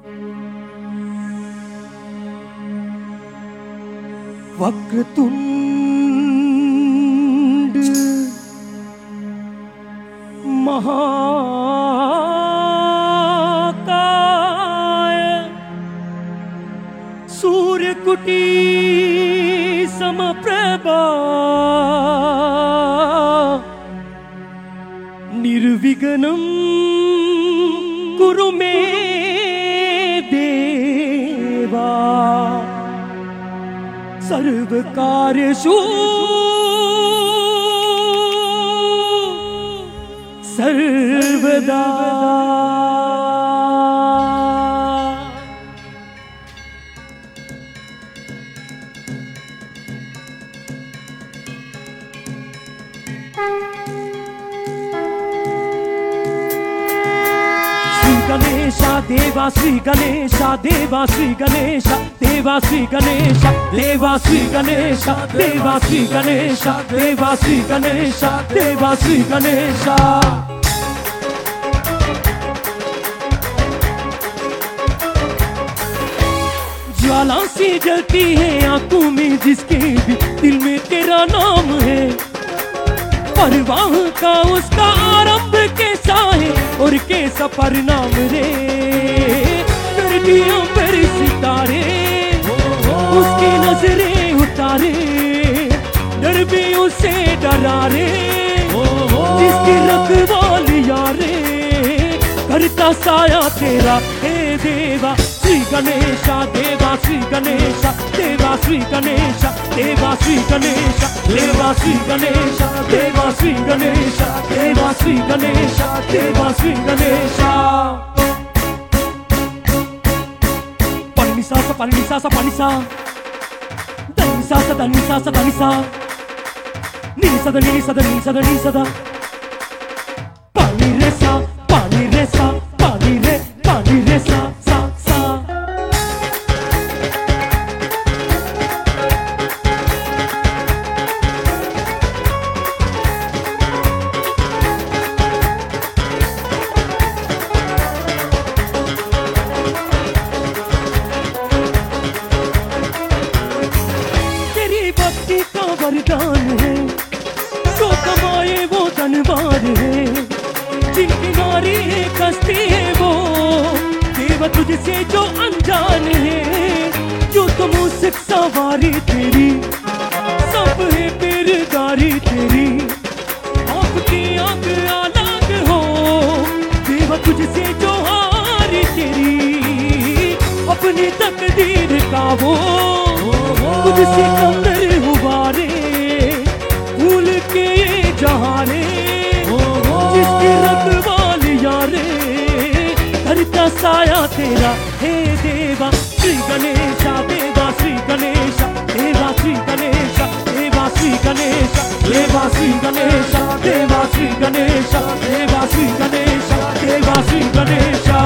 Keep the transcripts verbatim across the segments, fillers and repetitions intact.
वक्रतुंड महाकाय सूर्यकुटी समप्रभा निर्विघ्नं कुरु मे देवा सर्वकार्येषु सर्वदा। गणेशा देवा श्री गणेशा देवा श्री गणेशा देवा श्री गणेशा देवा श्री गणेशा देवा श्री गणेशा देवा श्री गणेशा देवा श्री गणेशा। ज्वाला सी जलती है आंखों में जिसके भी दिल में तेरा नाम है। परवाह का उसका आरंभ कैसा है और कैसा परिणाम रे। गर्दियों पर सितारे उसकी नजरें उतारे डर भी उसे डरा रे। जिसकी रखवाली यारे करता साया तेरा हे देवा श्री गणेशा देवा श्री गणेशा देवा श्री गणेशा देवा श्री गणेशा देवा श्री गणेशा देवा श्री गणेशा देवा श्री गणेशा देवा श्री गणेशा। पनिसा सा पनिसा सा पनिसा दनिसा सा दनिसा सा दनिसा निसा द निसा द निसा द निसा द पानी रे सा पानी रे सा पानी रे पानी रे सा सा सा। तेरी भक्ति का वरदान है जो कमाए वो धनवान है। जिनकी नारी है कस्ती है वो देवा तुझसे जो अनजान है। जो तुम उसे सवारी तेरी सब है बेरदारी तेरी। आपकी आंख अलग हो देवा तुझसे जो हारी तेरी। अपनी तकदीर का वो तुझसे कमर हुआ रे। भूल के जहाँ रे जिसकी रखवाली यारे करता साया तेरा हे देवा श्री गणेशा देवा श्री गणेशा देवा श्री गणेशा देवा श्री गणेशा देवा श्री गणेशा देवा श्री गणेशा देवा श्री गणेशा देवा श्री गणेशा।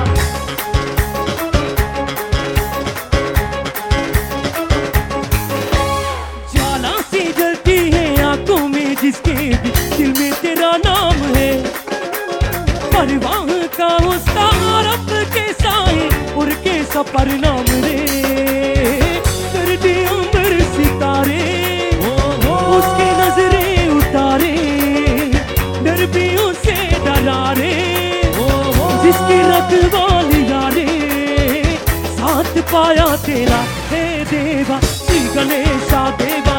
ज्वाला सी जलती है आंखों में जिसके भी दिल में तेरा नाम है। परवाह का उसका आरंभ कैसा है और कैसा परिणाम रे। गर्दियों पर सितारे उसकी नजरें उतारे डर भी उसे डरा रे। जिसकी रखवाली यारे साथ पाया तेरा हे देवा श्री गणेशा देवा